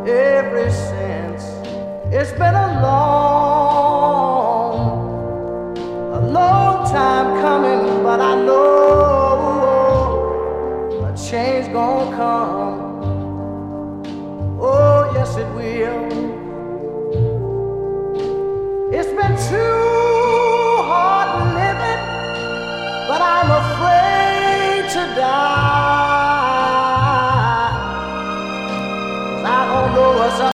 ever since. It's been a long time coming, but I know a change gonna come. Oh, yes, it will.